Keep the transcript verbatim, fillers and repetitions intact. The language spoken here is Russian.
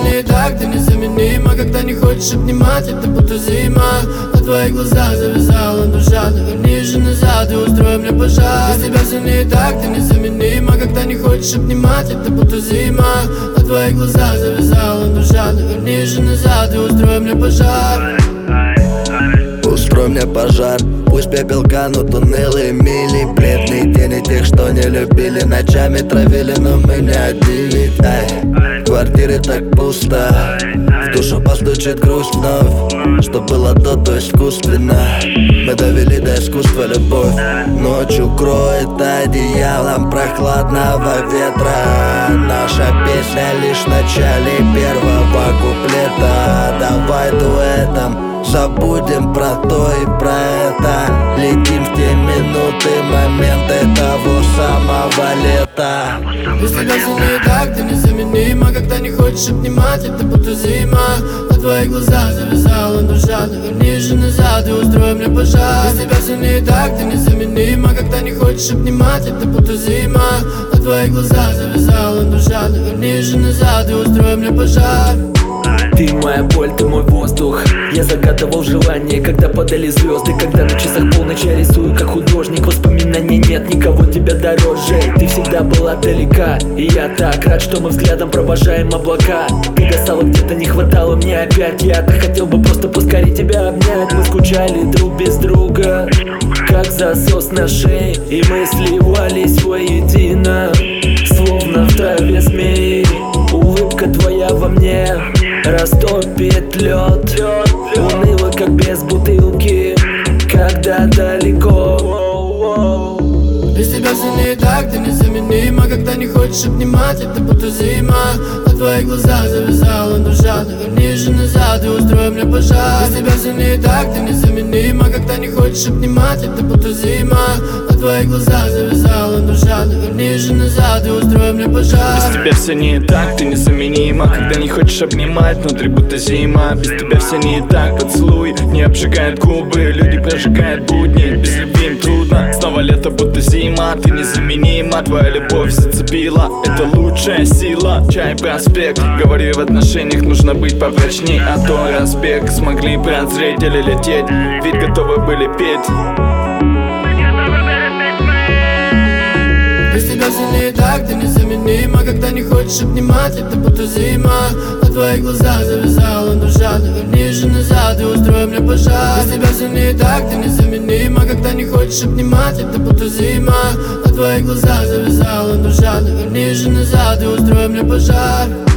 сильнее так, ты незаменима. Когда не хочешь обнимать, это будто зима. На твои глаза завязала душа, ты вернись же назад и устрой мне пожар. Без тебя сильнее так, ты незаменима. Когда не хочешь обнимать, это будто зима. На твои глаза завязала душа, ты вернись же назад и устрой мне пожар. Устрой мне пожар, пусть пепел канут унылые мили. Бледные тени тех, что не любили, ночами травили, но мы не одни. Ай, в квартире так пусто, в душу постучит грусть вновь. Что было до, то искусственно. Мы довели до искусства любовь. Ночь укроет одеялом прохладного ветра. Наша песня лишь в начале первого куплета. Давай дуэтом забудем про то и про это. Летим в те минуты, моменты того самого лета. Без тебя сильнее так, ты незаменима. Когда не хочешь обнимать, это будто зима. На твои глаза завязала душа, ты вернись же назад и устрой мне пожар. Без тебя сильнее так, ты незаменима. Когда не хочешь обнимать, это будто зима. На твои глаза завязала душа, ты вернись же назад и устрой мне пожар. Ты моя боль, ты мой воздух. Я загадывал желание, когда падали звезды. Когда на часах полночь я рисую, как художник. Воспоминаний нет, никого тебя дороже. Ты всегда была далека, и я так рад, что мы взглядом провожаем облака. Когда стало где-то не хватало мне опять, я так хотел бы просто поскорее тебя обнять. Мы скучали друг без друга, как засос на шее, и мы сливались воедино, словно в траве змеи. Улыбка твоя во мне растопит лед, уныло, как без бутылки, когда далеко. Без тебя сильнее так, ты незаменима. Когда не хочешь обнимать, это будто зима. На твои глаза завязала душа, ты вернись же назад и устрой мне пожар. Без тебя сильнее так, ты незаменима. Когда не хочешь обнимать, это будто зима. На твои глаза завязала душа, ты вернись же назад и устрой мне пожар. Без тебя все не так, ты незаменима. Когда не хочешь обнимать, внутри будто зима. Без тебя все не так, поцелуй не обжигает губы, люди прожигают будни. Без любви им трудно, снова лето будто зима. Ты незаменима, твоя любовь зацепила, это лучшая сила. Чай, проспект, говорю, в отношениях нужно быть попрочней. А то разбег, смогли прозреть или лететь, ведь готовы были петь. Без тебя сильнее так, ты незаменима. Когда не хочешь обнимать, это будто зима. На твои глаза завязала душа, ты вернись же назад и устрой мне пожар. Без тебя сильнее так, ты незаменима. Когда не хочешь обнимать, это будто зима. На твои глаза завязала душа, ты вернись же назад и устрой мне пожар.